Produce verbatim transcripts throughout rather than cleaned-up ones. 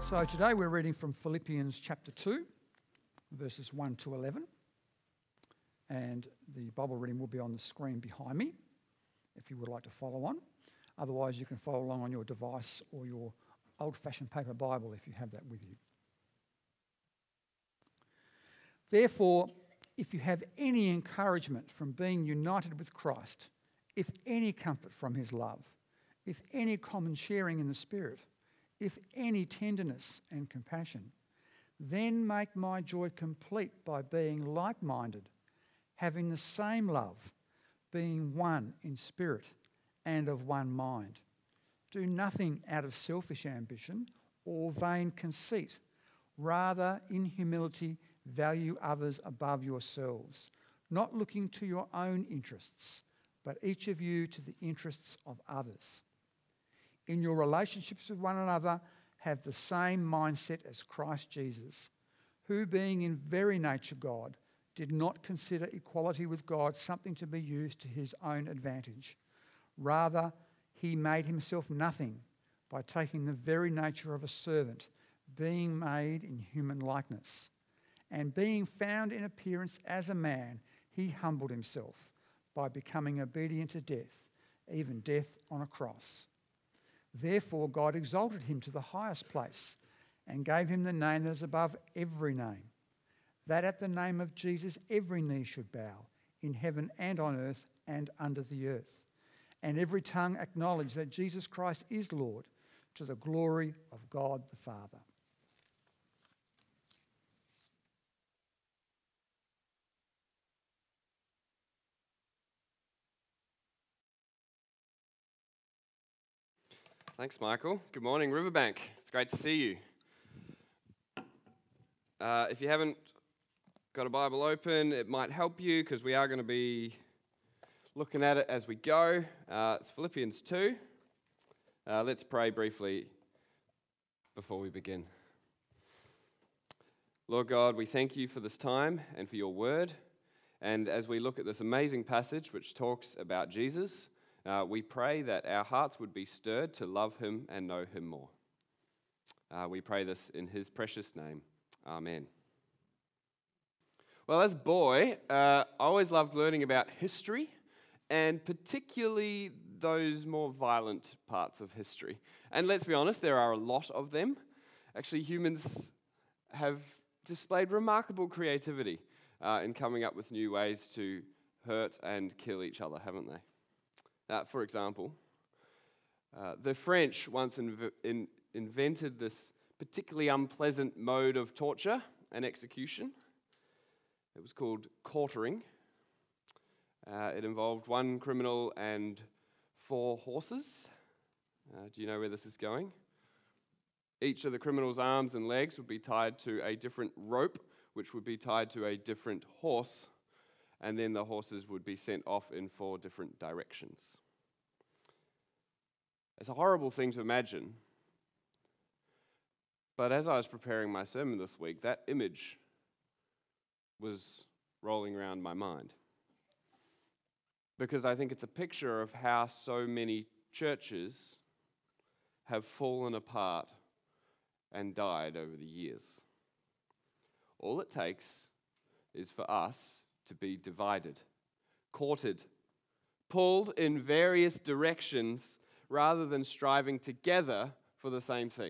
So today we're reading from Philippians chapter two, verses one to eleven. And the Bible reading will be on the screen behind me if you would like to follow on. Otherwise, you can follow along on your device or your old-fashioned paper Bible if you have that with you. Therefore, if you have any encouragement from being united with Christ, if any comfort from his love, if any common sharing in the Spirit, if any tenderness and compassion, then make my joy complete by being like-minded, having the same love, being one in spirit and of one mind. Do nothing out of selfish ambition or vain conceit. Rather, in humility, value others above yourselves, not looking to your own interests, but each of you to the interests of others. In your relationships with one another, have the same mindset as Christ Jesus, who, being in very nature God, did not consider equality with God something to be used to his own advantage. Rather, he made himself nothing by taking the very nature of a servant, being made in human likeness. And being found in appearance as a man, he humbled himself by becoming obedient to death, even death on a cross. Therefore, God exalted him to the highest place and gave him the name that is above every name, that at the name of Jesus every knee should bow, in heaven and on earth and under the earth, and every tongue acknowledge that Jesus Christ is Lord, to the glory of God the Father. Thanks, Michael. Good morning, Riverbank. It's great to see you. Uh, if you haven't got a Bible open, it might help you because we are going to be looking at it as we go. Uh, it's Philippians two. Uh, let's pray briefly before we begin. Lord God, we thank you for this time and for your word. And as we look at this amazing passage which talks about Jesus, Uh, we pray that our hearts would be stirred to love him and know him more. Uh, we pray this in his precious name. Amen. Well, as a boy, uh, I always loved learning about history, and particularly those more violent parts of history. And let's be honest, there are a lot of them. Actually, humans have displayed remarkable creativity uh, in coming up with new ways to hurt and kill each other, haven't they? Uh, for example, uh, the French once inv- in, invented this particularly unpleasant mode of torture and execution. It was called quartering. Uh, it involved one criminal and four horses. Uh, do you know where this is going? Each of the criminal's arms and legs would be tied to a different rope, which would be tied to a different horse, and then the horses would be sent off in four different directions. It's a horrible thing to imagine, but as I was preparing my sermon this week, that image was rolling around my mind, because I think it's a picture of how so many churches have fallen apart and died over the years. All it takes is for us to be divided, courted, pulled in various directions rather than striving together for the same thing.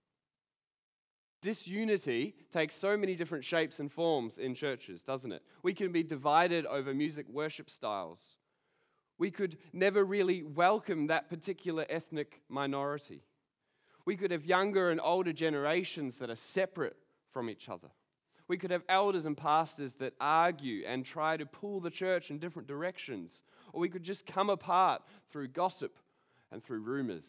Disunity takes so many different shapes and forms in churches, doesn't it? We can be divided over music worship styles. We could never really welcome that particular ethnic minority. We could have younger and older generations that are separate from each other. We could have elders and pastors that argue and try to pull the church in different directions. Or we could just come apart through gossip and through rumors.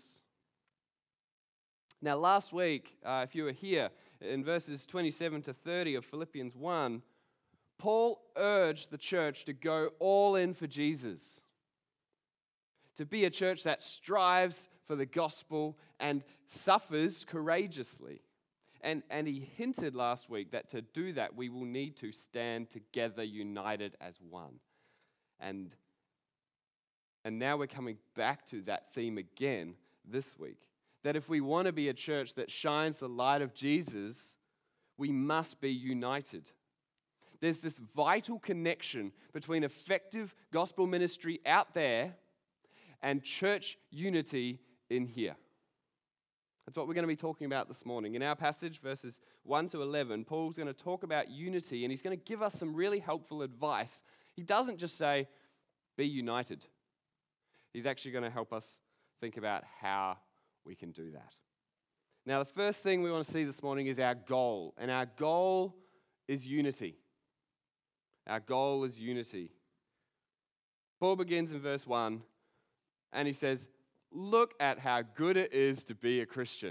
Now, last week, uh, if you were here, in verses twenty-seven to thirty of Philippians one, Paul urged the church to go all in for Jesus, to be a church that strives for the gospel and suffers courageously. And, and he hinted last week that to do that, we will need to stand together, united as one. And, and now we're coming back to that theme again this week, that if we want to be a church that shines the light of Jesus, we must be united. There's this vital connection between effective gospel ministry out there and church unity in here. That's what we're going to be talking about this morning. In our passage, verses one to eleven, Paul's going to talk about unity, and he's going to give us some really helpful advice. He doesn't just say, be united. He's actually going to help us think about how we can do that. Now, the first thing we want to see this morning is our goal, and our goal is unity. Our goal is unity. Paul begins in verse one, and he says, look at how good it is to be a Christian.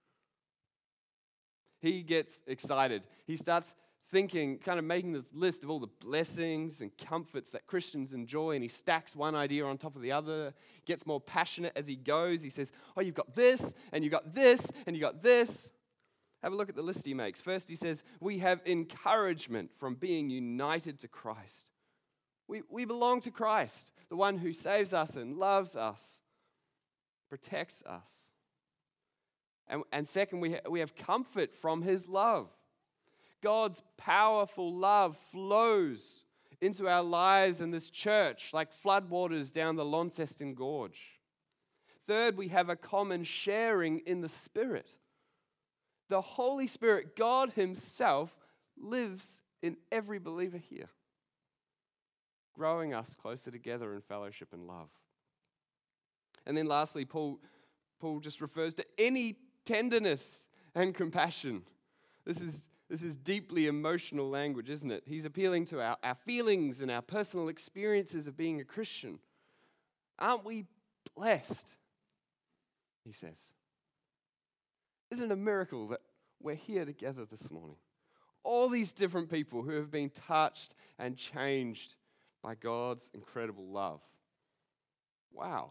He gets excited. He starts thinking, kind of making this list of all the blessings and comforts that Christians enjoy, and he stacks one idea on top of the other, gets more passionate as he goes. He says, oh, you've got this, and you've got this, and you've got this. Have a look at the list he makes. First, he says, we have encouragement from being united to Christ. We, we belong to Christ, the one who saves us and loves us, protects us. And, and second, we, ha- we have comfort from his love. God's powerful love flows into our lives and this church like floodwaters down the Launceston Gorge. Third, we have a common sharing in the Spirit. The Holy Spirit, God himself, lives in every believer here, growing us closer together in fellowship and love. And then lastly, Paul, Paul just refers to any tenderness and compassion. This is, this is deeply emotional language, isn't it? He's appealing to our, our feelings and our personal experiences of being a Christian. Aren't we blessed? He says. Isn't it a miracle that we're here together this morning? All these different people who have been touched and changed by God's incredible love. Wow.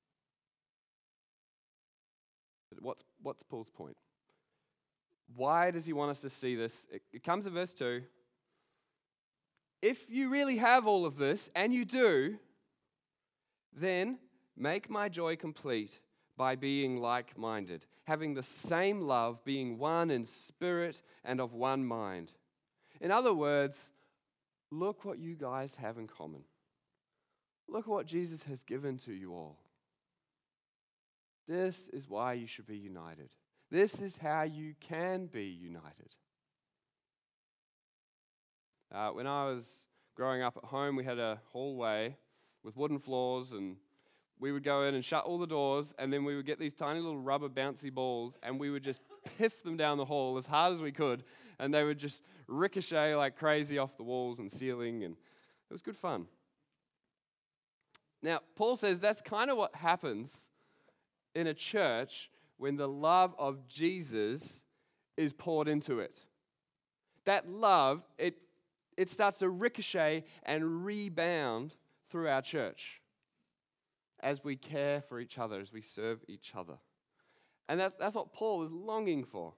But what's, what's Paul's point? Why does he want us to see this? It, it comes in verse two. If you really have all of this, and you do, then make my joy complete by being like-minded, having the same love, being one in spirit and of one mind. In other words, look what you guys have in common. Look what Jesus has given to you all. This is why you should be united. This is how you can be united. Uh, when I was growing up at home, we had a hallway with wooden floors, and we would go in and shut all the doors, and then we would get these tiny little rubber bouncy balls, and we would just piff them down the hall as hard as we could, and they would just ricochet like crazy off the walls and ceiling, and it was good fun. Now, Paul says that's kind of what happens in a church when the love of Jesus is poured into it. That love, it, it starts to ricochet and rebound through our church as we care for each other, as we serve each other. And that's, that's what Paul is longing for.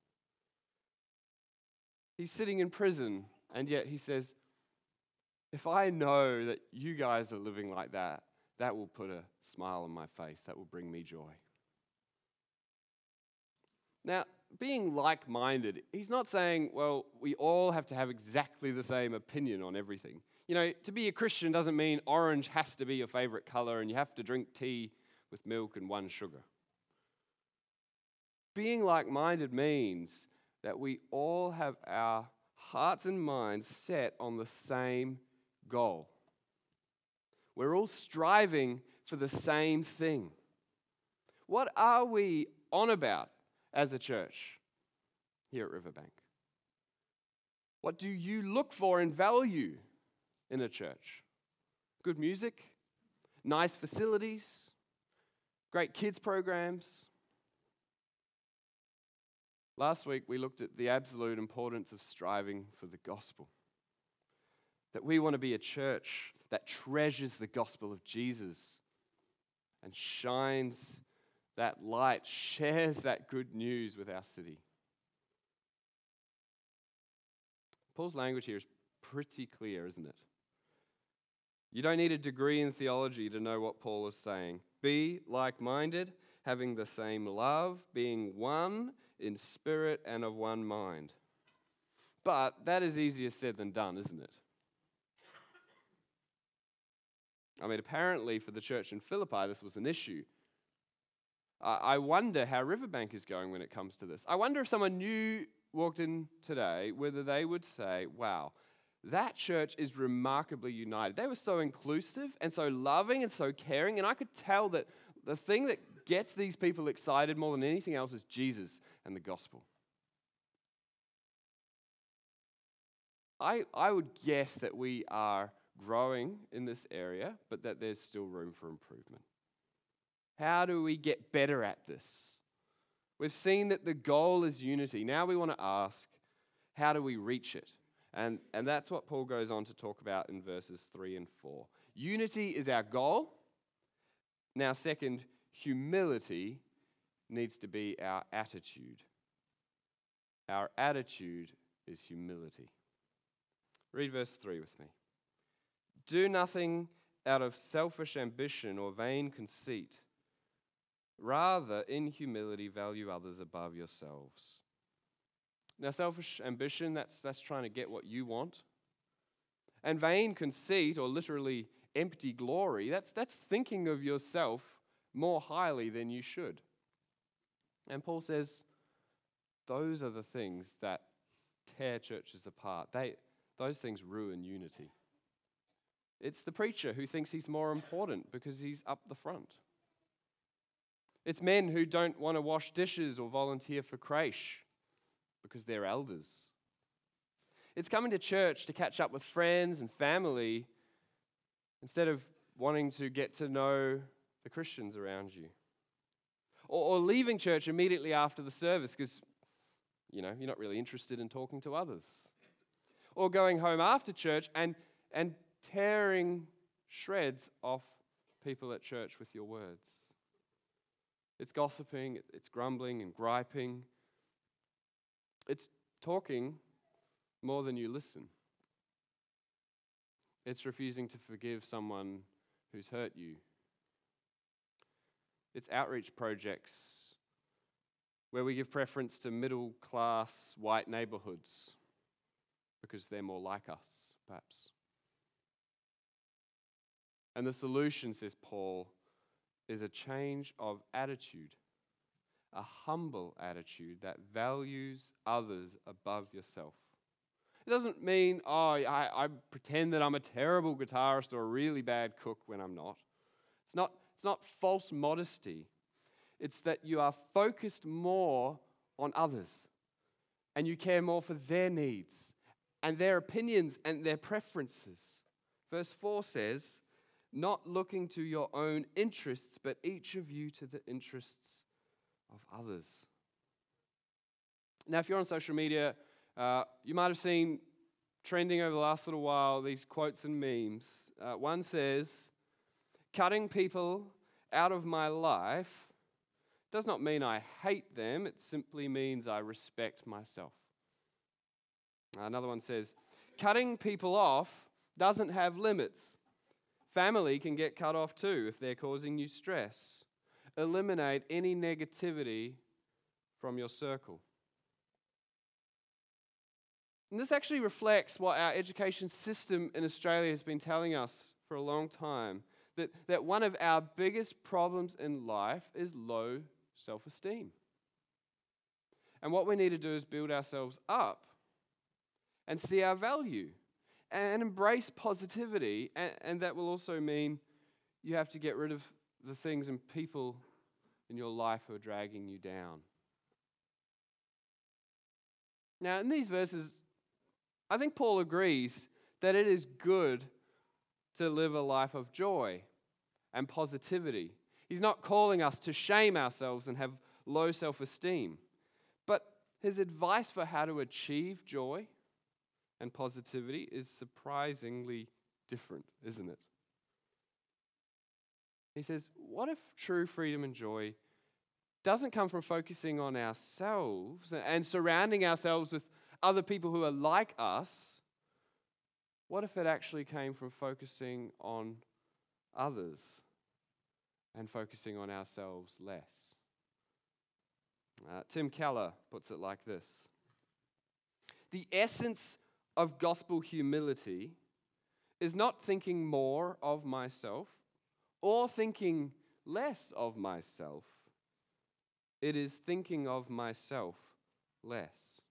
He's sitting in prison, and yet he says, if I know that you guys are living like that, that will put a smile on my face. That will bring me joy. Now, being like-minded, he's not saying, well, we all have to have exactly the same opinion on everything. You know, to be a Christian doesn't mean orange has to be your favorite color and you have to drink tea with milk and one sugar. Being like-minded means that we all have our hearts and minds set on the same goal. We're all striving for the same thing. What are we on about as a church here at Riverbank? What do you look for and value in a church? Good music, nice facilities, great kids programs. Last week we looked at the absolute importance of striving for the gospel. That we want to be a church that treasures the gospel of Jesus and shines that light, shares that good news with our city. Paul's language here is pretty clear, isn't it? You don't need a degree in theology to know what Paul is saying. Be like-minded, having the same love, being one in spirit and of one mind. But that is easier said than done, isn't it? I mean, apparently for the church in Philippi, this was an issue. Uh, I wonder how Riverbank is going when it comes to this. I wonder if someone new walked in today, whether they would say, wow, that church is remarkably united. They were so inclusive and so loving and so caring, and I could tell that the thing that gets these people excited more than anything else is Jesus and the gospel. I, I would guess that we are growing in this area, but that there's still room for improvement. How do we get better at this? We've seen that the goal is unity. Now we want to ask, how do we reach it? And, and that's what Paul goes on to talk about in verses three and four. Unity is our goal. Now, second, humility needs to be our attitude. Our attitude is humility. Read verse three with me. Do nothing out of selfish ambition or vain conceit. Rather, in humility, value others above yourselves. Now, selfish ambition, that's, that's trying to get what you want. And vain conceit, or literally empty glory, that's, that's thinking of yourself more highly than you should. And Paul says, those are the things that tear churches apart. They, those things ruin unity. It's the preacher who thinks he's more important because he's up the front. It's men who don't want to wash dishes or volunteer for creche because they're elders. It's coming to church to catch up with friends and family instead of wanting to get to know the Christians around you. Or, or leaving church immediately after the service because, you know, you're not really interested in talking to others. Or going home after church and, and tearing shreds off people at church with your words. It's gossiping, it's grumbling and griping. It's talking more than you listen. It's refusing to forgive someone who's hurt you. It's outreach projects where we give preference to middle-class white neighborhoods because they're more like us, perhaps. And the solution, says Paul, is a change of attitude, a humble attitude that values others above yourself. It doesn't mean, oh, I, I pretend that I'm a terrible guitarist or a really bad cook when I'm not. It's not, it's not false modesty. It's that you are focused more on others and you care more for their needs and their opinions and their preferences. Verse four says, not looking to your own interests, but each of you to the interests of others. Now, if you're on social media, uh, you might have seen trending over the last little while these quotes and memes. Uh, one says, cutting people out of my life does not mean I hate them, it simply means I respect myself. Another one says, cutting people off doesn't have limits. Family can get cut off too if they're causing you stress. Eliminate any negativity from your circle. And this actually reflects what our education system in Australia has been telling us for a long time, that, that one of our biggest problems in life is low self-esteem. And what we need to do is build ourselves up and see our value and embrace positivity, and, and that will also mean you have to get rid of the things and people in your life who are dragging you down. Now, in these verses, I think Paul agrees that it is good to live a life of joy and positivity. He's not calling us to shame ourselves and have low self-esteem, but his advice for how to achieve joy and positivity is surprisingly different, isn't it? He says, what if true freedom and joy doesn't come from focusing on ourselves and surrounding ourselves with other people who are like us? What if it actually came from focusing on others and focusing on ourselves less? Uh, Tim Keller puts it like this: the essence of gospel humility is not thinking more of myself or thinking less of myself. It is thinking of myself less.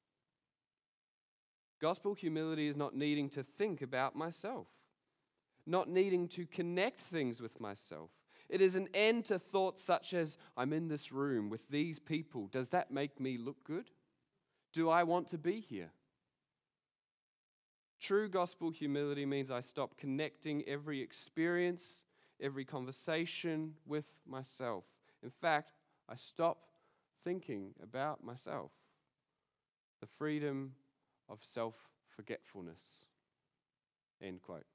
Gospel humility is not needing to think about myself, not needing to connect things with myself. It is an end to thoughts such as, I'm in this room with these people. Does that make me look good? Do I want to be here? True gospel humility means I stop connecting every experience, every conversation with myself. In fact, I stop thinking about myself. The freedom of self-forgetfulness. End quote.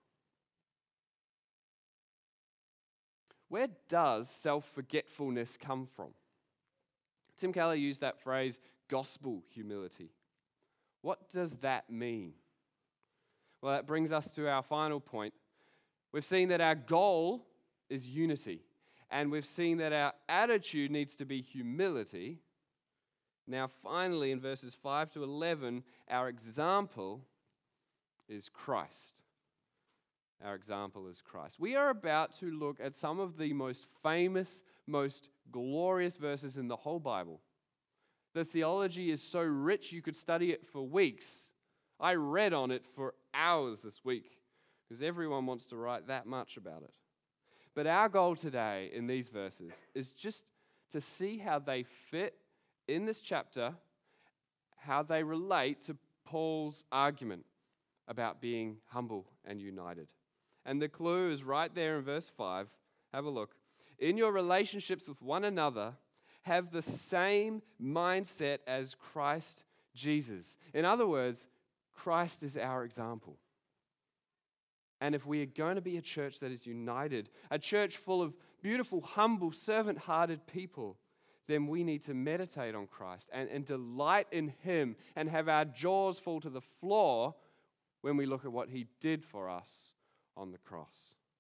Where does self-forgetfulness come from? Tim Keller used that phrase, gospel humility. What does that mean? Well, that brings us to our final point. We've seen that our goal is unity, and we've seen that our attitude needs to be humility. Now, finally, in verses five to eleven, our example is Christ. Our example is Christ. We are about to look at some of the most famous, most glorious verses in the whole Bible. The theology is so rich you could study it for weeks. I read on it for hours this week because everyone wants to write that much about it. But our goal today in these verses is just to see how they fit in this chapter, how they relate to Paul's argument about being humble and united. And the clue is right there in verse five. Have a look. In your relationships with one another, have the same mindset as Christ Jesus. In other words, Christ is our example. And if we are going to be a church that is united, a church full of beautiful, humble, servant-hearted people, then we need to meditate on Christ and, and delight in Him and have our jaws fall to the floor when we look at what He did for us on the cross.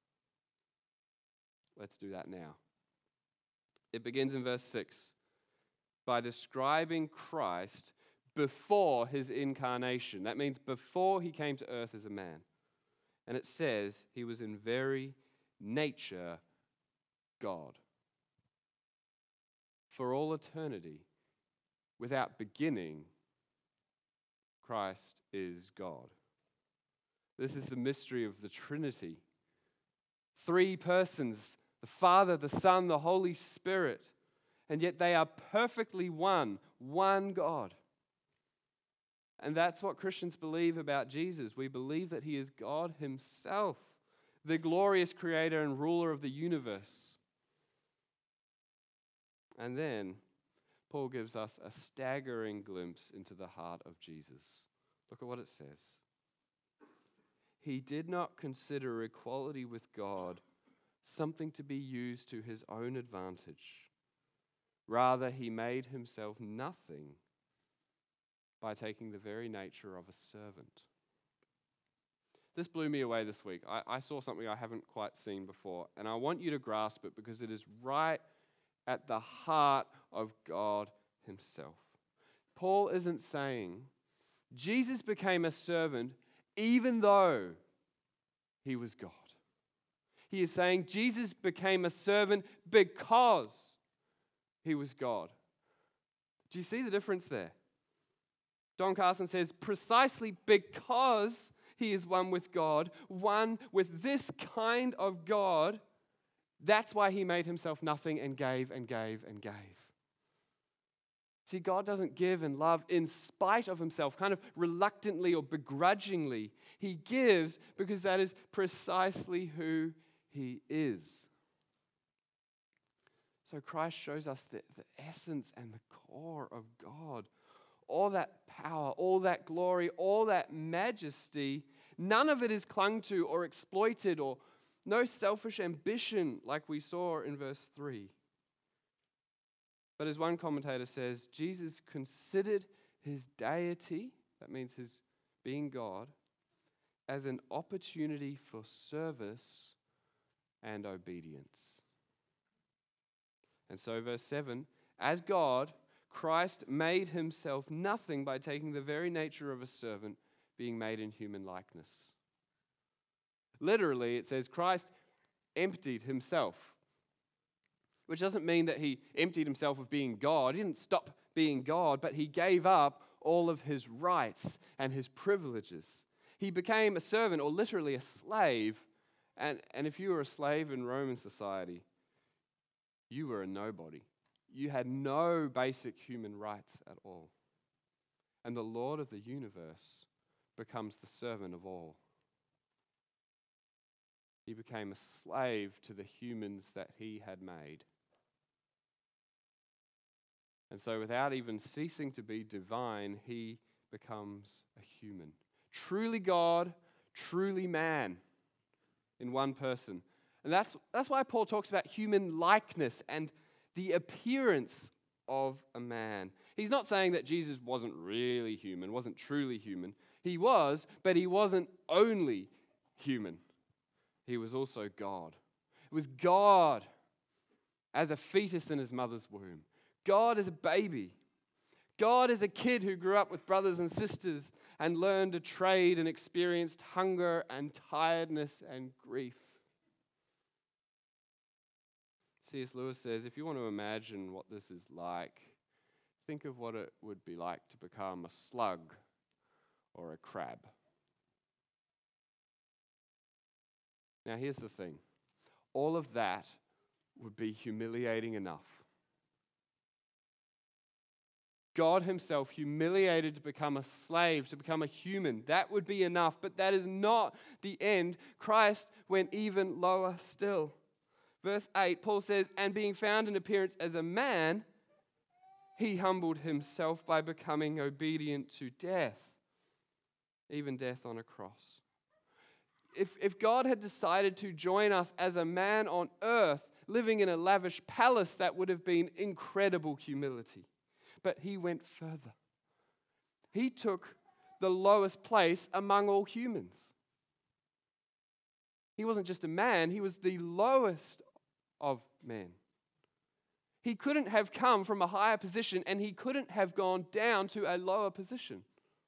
Let's do that now. It begins in verse six by describing Christ before His incarnation. That means before He came to earth as a man. And it says He was in very nature God. For all eternity, without beginning, Christ is God. This is the mystery of the Trinity. Three persons, the Father, the Son, the Holy Spirit, and yet they are perfectly one, one God. And that's what Christians believe about Jesus. We believe that He is God Himself, the glorious creator and ruler of the universe. And then Paul gives us a staggering glimpse into the heart of Jesus. Look at what it says. He did not consider equality with God something to be used to His own advantage. Rather, He made Himself nothing by taking the very nature of a servant. This blew me away this week. I, I saw something I haven't quite seen before, and I want you to grasp it because it is right at the heart of God Himself. Paul isn't saying Jesus became a servant even though He was God. He is saying Jesus became a servant because He was God. Do you see the difference there? Don Carson says, precisely because He is one with God, one with this kind of God, that's why He made Himself nothing and gave and gave and gave. See, God doesn't give and love in spite of Himself, kind of reluctantly or begrudgingly. He gives because that is precisely who He is. So Christ shows us the, the essence and the core of God. All that power, all that glory, all that majesty, none of it is clung to or exploited, or no selfish ambition like we saw in verse three. But as one commentator says, Jesus considered His deity, that means His being God, as an opportunity for service and obedience. And so verse seven, as God, Christ made himself nothing by taking the very nature of a servant, being made in human likeness. Literally, it says Christ emptied himself, which doesn't mean that he emptied himself of being God. He didn't stop being God, but he gave up all of his rights and his privileges. He became a servant, or literally a slave. And, and if you were a slave in Roman society, you were a nobody. You had no basic human rights at all. And the Lord of the universe becomes the servant of all. He became a slave to the humans that he had made. And so without even ceasing to be divine, he becomes a human. Truly God, truly man in one person. And that's, that's why Paul talks about human likeness and the appearance of a man. He's not saying that Jesus wasn't really human, wasn't truly human. He was, but he wasn't only human. He was also God. It was God as a fetus in his mother's womb. God as a baby. God as a kid who grew up with brothers and sisters and learned a trade and experienced hunger and tiredness and grief. C S Lewis says, if you want to imagine what this is like, think of what it would be like to become a slug or a crab. Now here's the thing. All of that would be humiliating enough. God himself humiliated to become a slave, to become a human. That would be enough, but that is not the end. Christ went even lower still. Verse eight, Paul says, and being found in appearance as a man, he humbled himself by becoming obedient to death, even death on a cross. If, if God had decided to join us as a man on earth, living in a lavish palace, that would have been incredible humility. But he went further. He took the lowest place among all humans. He wasn't just a man, he was the lowest of men. He couldn't have come from a higher position, and he couldn't have gone down to a lower position.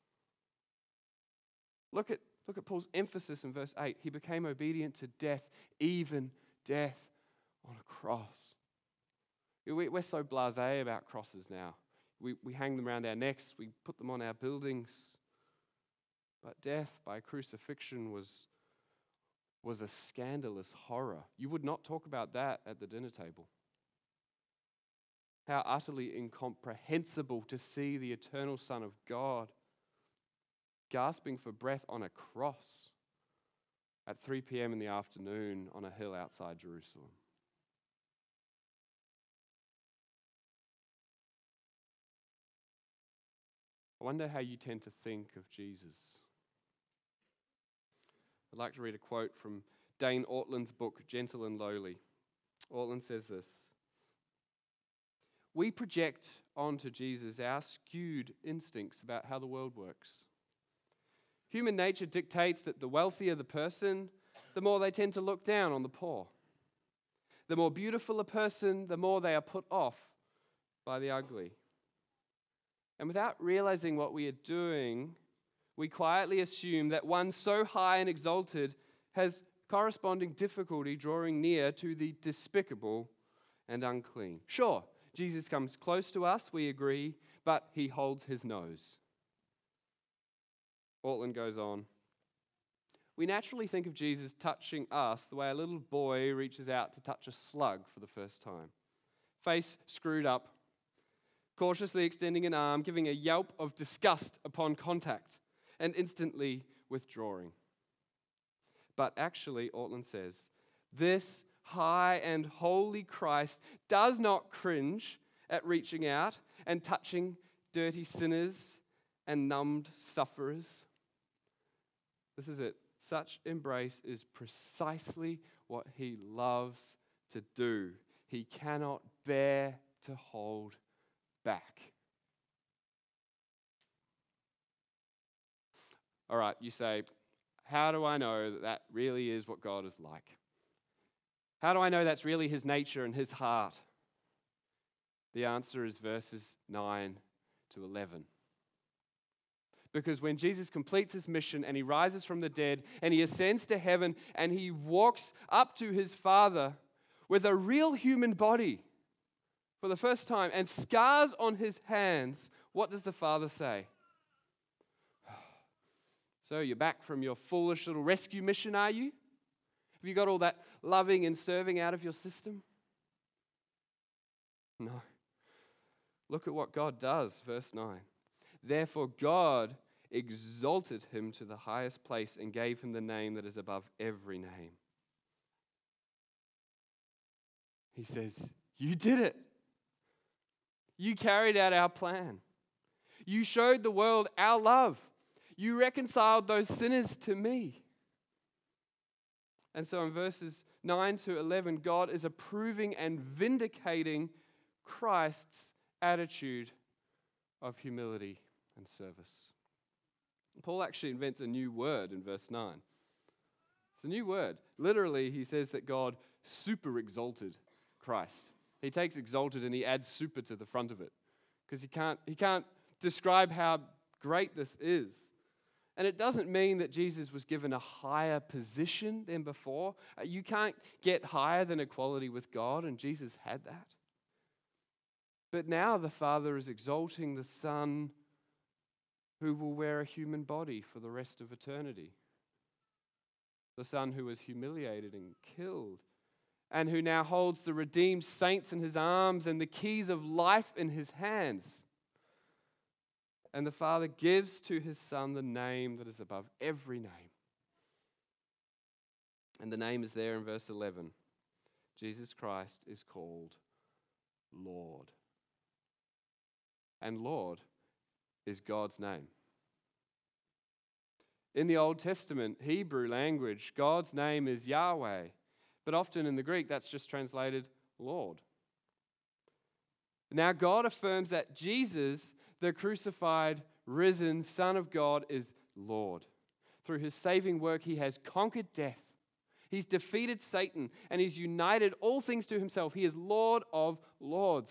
Look at, look at Paul's emphasis in verse eight. He became obedient to death, even death on a cross. We, we're so blasé about crosses now. We, we hang them around our necks, we put them on our buildings. But death by crucifixion was, was a scandalous horror. You would not talk about that at the dinner table. How utterly incomprehensible to see the eternal Son of God gasping for breath on a cross at three p.m. in the afternoon on a hill outside Jerusalem. I wonder how you tend to think of Jesus. I'd like to read a quote from Dane Ortland's book, Gentle and Lowly. Ortland says this: we project onto Jesus our skewed instincts about how the world works. Human nature dictates that the wealthier the person, the more they tend to look down on the poor. The more beautiful a person, the more they are put off by the ugly. And without realizing what we are doing, we quietly assume that one so high and exalted has corresponding difficulty drawing near to the despicable and unclean. Sure, Jesus comes close to us, we agree, but he holds his nose. Ortland goes on. We naturally think of Jesus touching us the way a little boy reaches out to touch a slug for the first time. Face screwed up, cautiously extending an arm, giving a yelp of disgust upon contact, and instantly withdrawing. But actually, Ortland says, this high and holy Christ does not cringe at reaching out and touching dirty sinners and numbed sufferers. This is it. Such embrace is precisely what he loves to do. He cannot bear to hold back. All right, you say, how do I know that that really is what God is like? How do I know that's really his nature and his heart? The answer is verses nine to eleven. Because when Jesus completes his mission and he rises from the dead and he ascends to heaven and he walks up to his Father with a real human body for the first time and scars on his hands, what does the Father say? So you're back from your foolish little rescue mission, are you? Have you got all that loving and serving out of your system? No. Look at what God does, verse nine. Therefore God exalted him to the highest place and gave him the name that is above every name. He says, you did it. You carried out our plan. You showed the world our love. You reconciled those sinners to me. And so in verses nine to eleven, God is approving and vindicating Christ's attitude of humility and service. Paul actually invents a new word in verse nine. It's a new word. Literally, he says that God super exalted Christ. He takes exalted and he adds super to the front of it because he can't, he can't describe how great this is. And it doesn't mean that Jesus was given a higher position than before. You can't get higher than equality with God, and Jesus had that. But now the Father is exalting the Son who will wear a human body for the rest of eternity. The Son who was humiliated and killed, and who now holds the redeemed saints in his arms and the keys of life in his hands. And the Father gives to his Son the name that is above every name. And the name is there in verse eleven. Jesus Christ is called Lord. And Lord is God's name. In the Old Testament Hebrew language, God's name is Yahweh. But often in the Greek, that's just translated Lord. Now God affirms that Jesus, the crucified, risen Son of God, is Lord. Through his saving work, he has conquered death. He's defeated Satan, and he's united all things to himself. He is Lord of lords.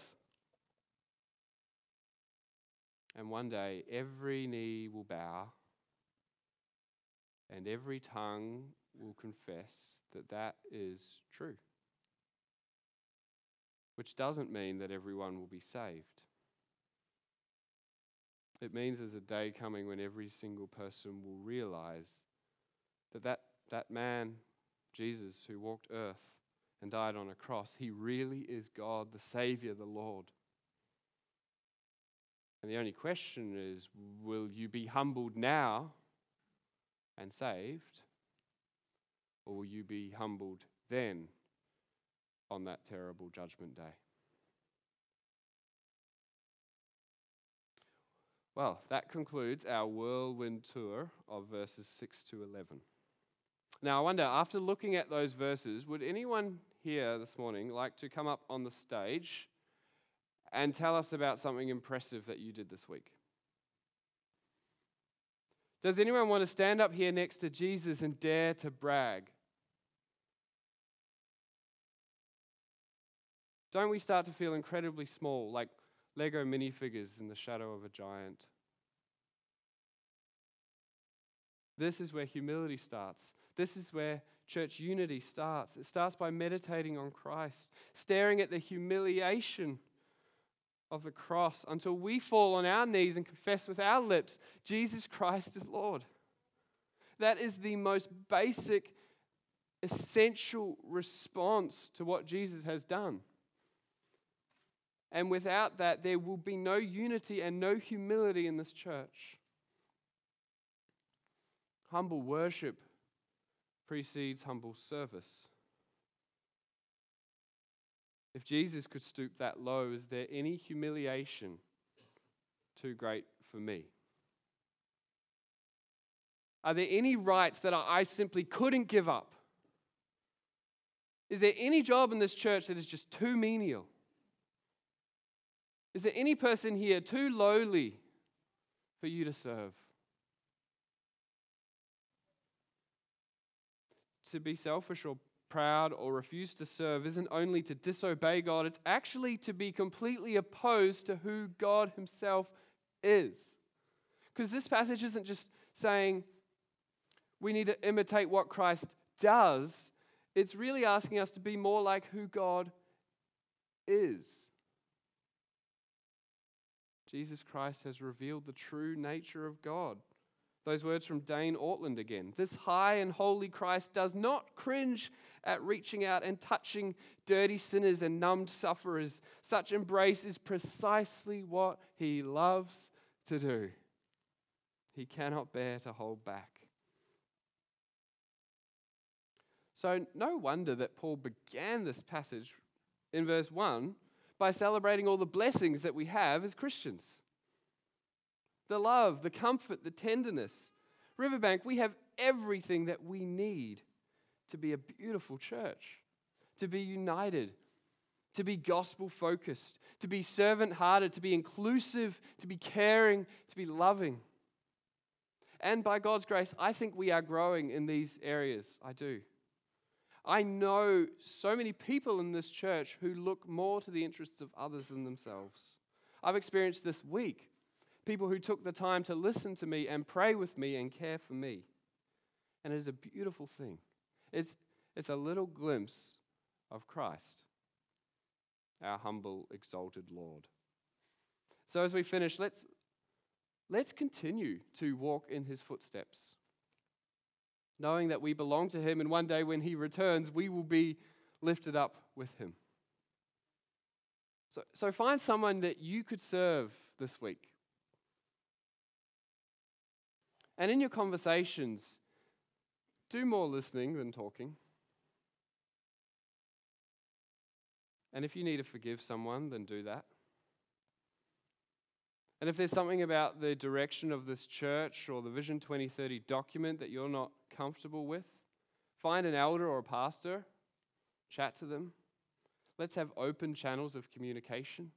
And one day, every knee will bow, and every tongue will confess that that is true. Which doesn't mean that everyone will be saved. It means there's a day coming when every single person will realize that that, that man, Jesus, who walked earth and died on a cross, he really is God, the Savior, the Lord. And the only question is, will you be humbled now and saved? Or will you be humbled then on that terrible judgment day? Well, that concludes our whirlwind tour of verses six to eleven. Now, I wonder, after looking at those verses, would anyone here this morning like to come up on the stage and tell us about something impressive that you did this week? Does anyone want to stand up here next to Jesus and dare to brag? Don't we start to feel incredibly small, like Lego minifigures in the shadow of a giant? This is where humility starts. This is where church unity starts. It starts by meditating on Christ, staring at the humiliation of the cross until we fall on our knees and confess with our lips, Jesus Christ is Lord. That is the most basic, essential response to what Jesus has done. And without that, there will be no unity and no humility in this church. Humble worship precedes humble service. If Jesus could stoop that low, is there any humiliation too great for me? Are there any rights that I simply couldn't give up? Is there any job in this church that is just too menial? Is there any person here too lowly for you to serve? To be selfish or proud, or refuse to serve isn't only to disobey God, it's actually to be completely opposed to who God himself is. Because this passage isn't just saying we need to imitate what Christ does, it's really asking us to be more like who God is. Jesus Christ has revealed the true nature of God. Those words from Dane Ortland again. This high and holy Christ does not cringe at reaching out and touching dirty sinners and numbed sufferers. Such embrace is precisely what he loves to do. He cannot bear to hold back. So no wonder that Paul began this passage in verse one by celebrating all the blessings that we have as Christians. The love, the comfort, the tenderness. Riverbank, we have everything that we need to be a beautiful church, to be united, to be gospel-focused, to be servant-hearted, to be inclusive, to be caring, to be loving. And by God's grace, I think we are growing in these areas. I do. I know so many people in this church who look more to the interests of others than themselves. I've experienced this week people who took the time to listen to me and pray with me and care for me. And it is a beautiful thing. It's, it's a little glimpse of Christ, our humble, exalted Lord. So as we finish, let's, let's continue to walk in his footsteps, knowing that we belong to him, and one day when he returns, we will be lifted up with him. So, so find someone that you could serve this week. And in your conversations, do more listening than talking. And if you need to forgive someone, then do that. And if there's something about the direction of this church or the Vision twenty thirty document that you're not comfortable with, find an elder or a pastor, chat to them. Let's have open channels of communication.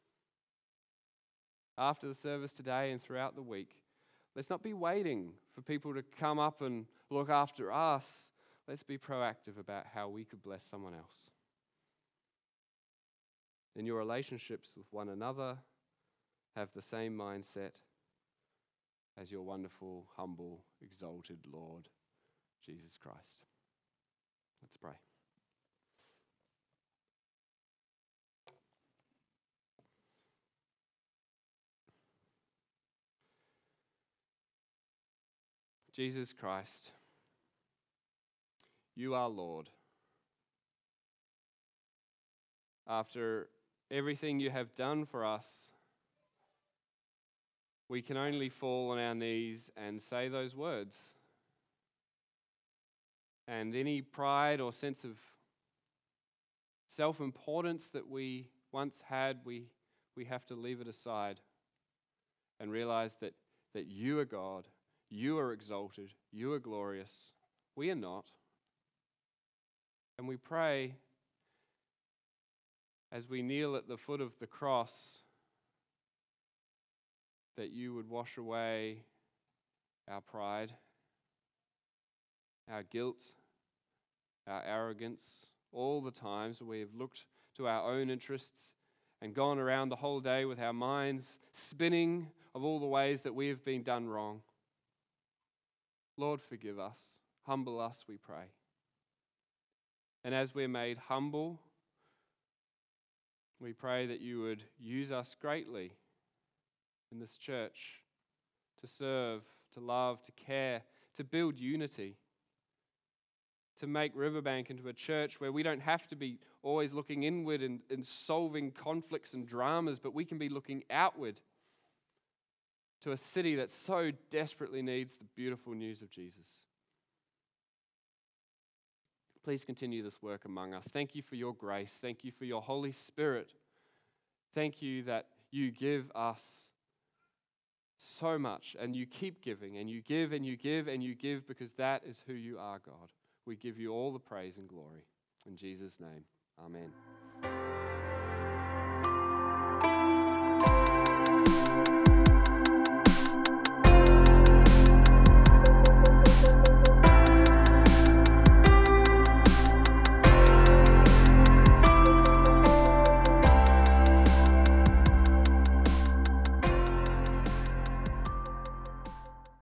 After the service today and throughout the week, let's not be waiting for people to come up and look after us. Let's be proactive about how we could bless someone else. In your relationships with one another, have the same mindset as your wonderful, humble, exalted Lord, Jesus Christ. Let's pray. Jesus Christ, you are Lord. After everything you have done for us, we can only fall on our knees and say those words. And any pride or sense of self-importance that we once had, we, we have to leave it aside and realize that, that you are God, you are exalted, you are glorious. We are not. And we pray as we kneel at the foot of the cross that you would wash away our pride, our guilt, our arrogance, all the times we have looked to our own interests and gone around the whole day with our minds spinning of all the ways that we have been done wrong. Lord, forgive us. Humble us, we pray. And as we're made humble, we pray that you would use us greatly in this church to serve, to love, to care, to build unity, to make Riverbank into a church where we don't have to be always looking inward and, and solving conflicts and dramas, but we can be looking outward to a city that so desperately needs the beautiful news of Jesus. Please continue this work among us. Thank you for your grace. Thank you for your Holy Spirit. Thank you that you give us so much and you keep giving and you give and you give and you give because that is who you are, God. We give you all the praise and glory. In Jesus' name, amen.